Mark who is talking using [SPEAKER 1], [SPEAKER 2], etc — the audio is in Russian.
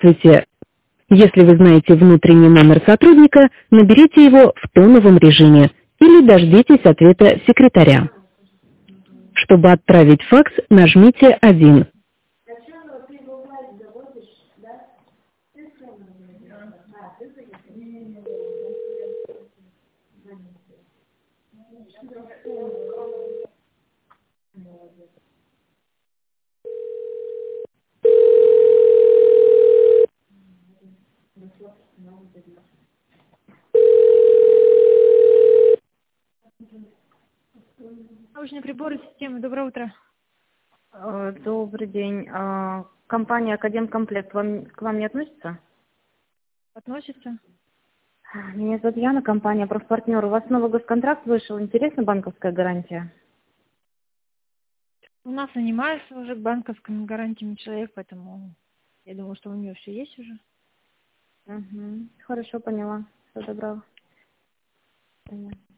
[SPEAKER 1] Здравствуйте. Если вы знаете внутренний номер сотрудника, наберите его в тоновом режиме или дождитесь ответа секретаря. Чтобы отправить факс, нажмите 1.
[SPEAKER 2] Научные приборы системы. Доброе утро.
[SPEAKER 3] Добрый день. Компания «Академкомплект» к вам не относится?
[SPEAKER 2] Относится?
[SPEAKER 3] Меня зовут Яна, компания «Профпартнер». У вас новый госконтракт вышел. Интересна банковская гарантия?
[SPEAKER 2] У нас занимается уже банковскими гарантиями человек, поэтому я думаю, что у нее все есть уже.
[SPEAKER 3] Угу. Хорошо, поняла. Всего доброго. Понятно.